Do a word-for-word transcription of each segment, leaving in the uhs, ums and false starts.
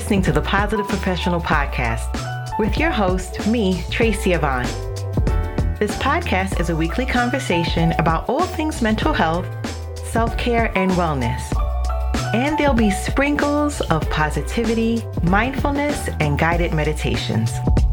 listening to the Positive Professional Podcast with your host, me, Tracy Yvonne. This podcast is a weekly conversation about all things mental health, self-care, and wellness. And there'll be sprinkles of positivity, mindfulness, and guided meditations.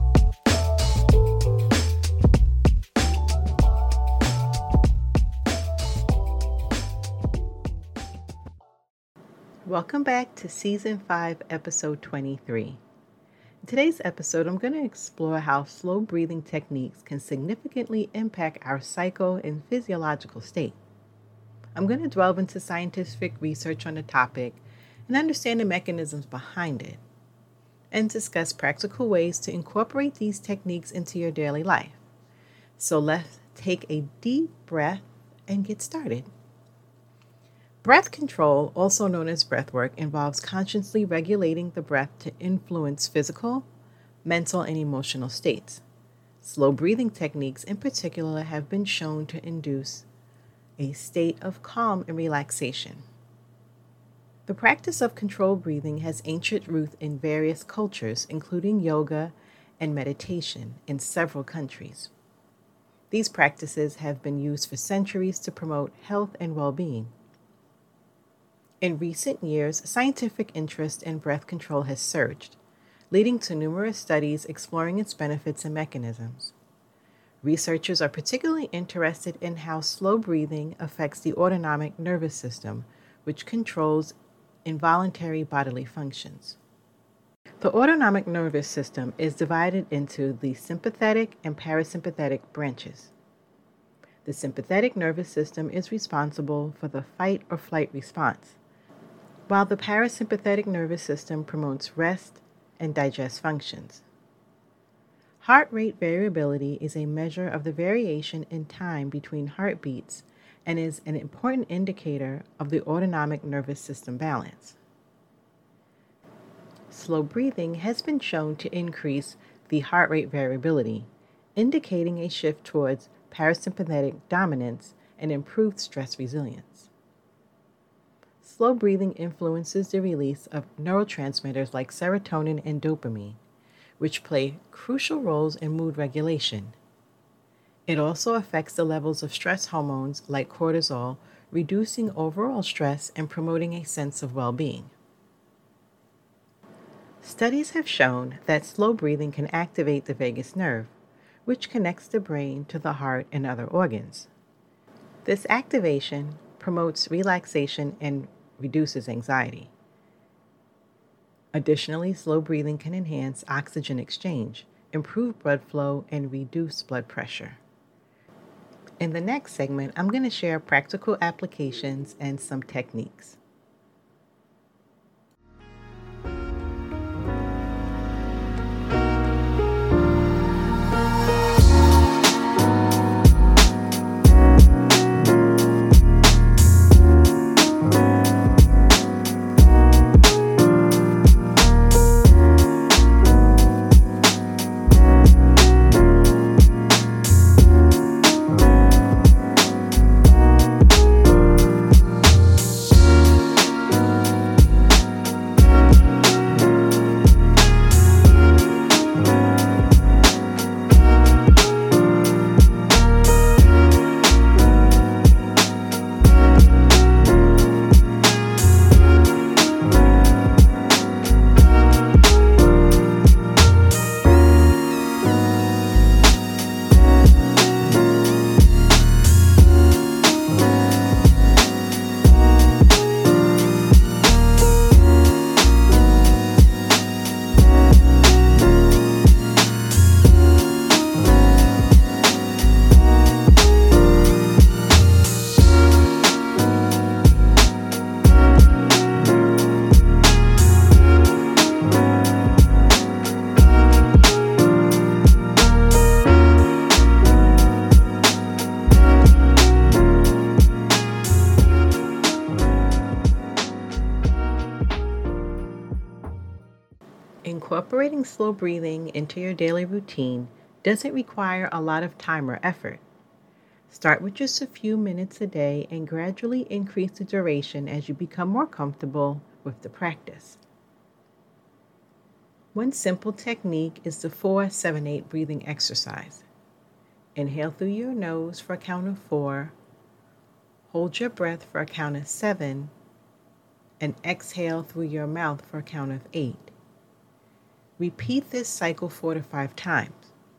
Welcome back to Season five, Episode twenty-three. In today's episode, I'm going to explore how slow breathing techniques can significantly impact our psycho and physiological state. I'm going to delve into scientific research on the topic and understand the mechanisms behind it, and discuss practical ways to incorporate these techniques into your daily life. So let's take a deep breath and get started. Breath control, also known as breath work, involves consciously regulating the breath to influence physical, mental, and emotional states. Slow breathing techniques in particular have been shown to induce a state of calm and relaxation. The practice of controlled breathing has ancient roots in various cultures, including yoga and meditation in several countries. These practices have been used for centuries to promote health and well-being. In recent years, scientific interest in breath control has surged, leading to numerous studies exploring its benefits and mechanisms. Researchers are particularly interested in how slow breathing affects the autonomic nervous system, which controls involuntary bodily functions. The autonomic nervous system is divided into the sympathetic and parasympathetic branches. The sympathetic nervous system is responsible for the fight or flight response, while the parasympathetic nervous system promotes rest and digest functions. Heart rate variability is a measure of the variation in time between heartbeats and is an important indicator of the autonomic nervous system balance. Slow breathing has been shown to increase the heart rate variability, indicating a shift towards parasympathetic dominance and improved stress resilience. Slow breathing influences the release of neurotransmitters like serotonin and dopamine, which play crucial roles in mood regulation. It also affects the levels of stress hormones like cortisol, reducing overall stress and promoting a sense of well-being. Studies have shown that slow breathing can activate the vagus nerve, which connects the brain to the heart and other organs. This activation promotes relaxation and reduces anxiety. Additionally, slow breathing can enhance oxygen exchange, improve blood flow, and reduce blood pressure. In the next segment, I'm going to share practical applications and some techniques. Incorporating slow breathing into your daily routine doesn't require a lot of time or effort. Start with just a few minutes a day and gradually increase the duration as you become more comfortable with the practice. One simple technique is the four seven eight breathing exercise. Inhale through your nose for a count of four, hold your breath for a count of seven, and exhale through your mouth for a count of eight. Repeat this cycle four to five times.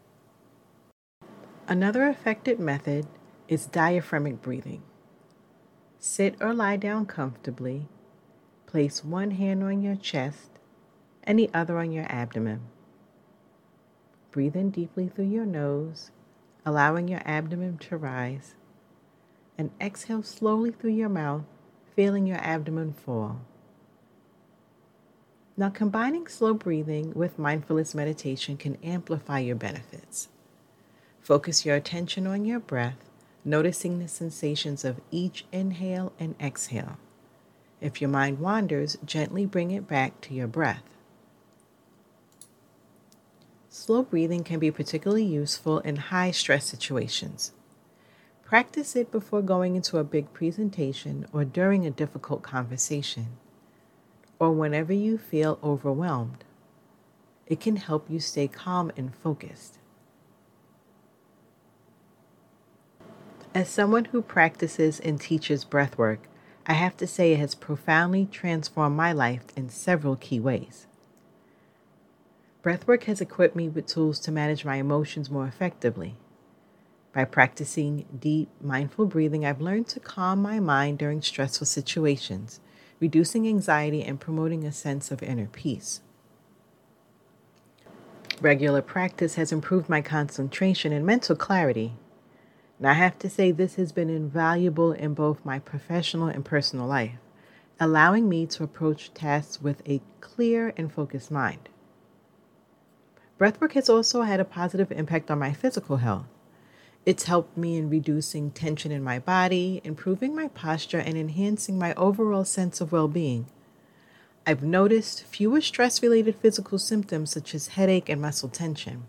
Another effective method is diaphragmatic breathing. Sit or lie down comfortably. Place one hand on your chest and the other on your abdomen. Breathe in deeply through your nose, allowing your abdomen to rise, and exhale slowly through your mouth, feeling your abdomen fall. Now, combining slow breathing with mindfulness meditation can amplify your benefits. Focus your attention on your breath, noticing the sensations of each inhale and exhale. If your mind wanders, gently bring it back to your breath. Slow breathing can be particularly useful in high-stress situations. Practice it before going into a big presentation or during a difficult conversation, or whenever you feel overwhelmed. It can help you stay calm and focused. As someone who practices and teaches breathwork, I have to say it has profoundly transformed my life in several key ways. Breathwork has equipped me with tools to manage my emotions more effectively. By practicing deep, mindful breathing, I've learned to calm my mind during stressful situations, reducing anxiety and promoting a sense of inner peace. Regular practice has improved my concentration and mental clarity. And I have to say this has been invaluable in both my professional and personal life, allowing me to approach tasks with a clear and focused mind. Breathwork has also had a positive impact on my physical health. It's helped me in reducing tension in my body, improving my posture, and enhancing my overall sense of well-being. I've noticed fewer stress-related physical symptoms such as headache and muscle tension.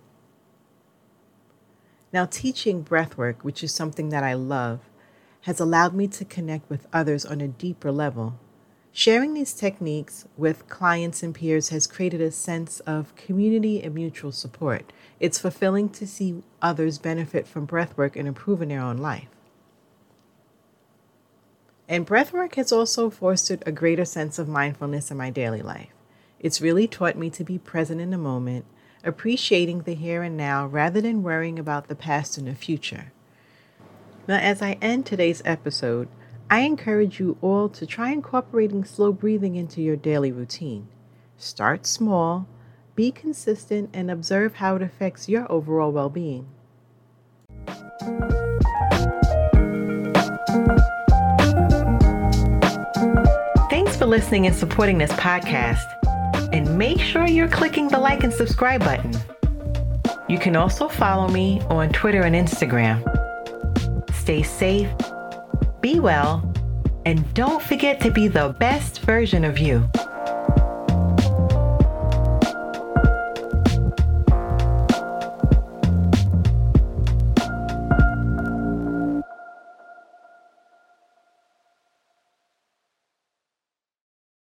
Now, teaching breathwork, which is something that I love, has allowed me to connect with others on a deeper level. Sharing these techniques with clients and peers has created a sense of community and mutual support. It's fulfilling to see others benefit from breathwork and improve in their own life. And breathwork has also fostered a greater sense of mindfulness in my daily life. It's really taught me to be present in the moment, appreciating the here and now rather than worrying about the past and the future. Now, as I end today's episode, I encourage you all to try incorporating slow breathing into your daily routine. Start small, be consistent, and observe how it affects your overall well-being. Thanks for listening and supporting this podcast. And make sure you're clicking the like and subscribe button. You can also follow me on Twitter and Instagram. Stay safe, be well, and don't forget to be the best version of you.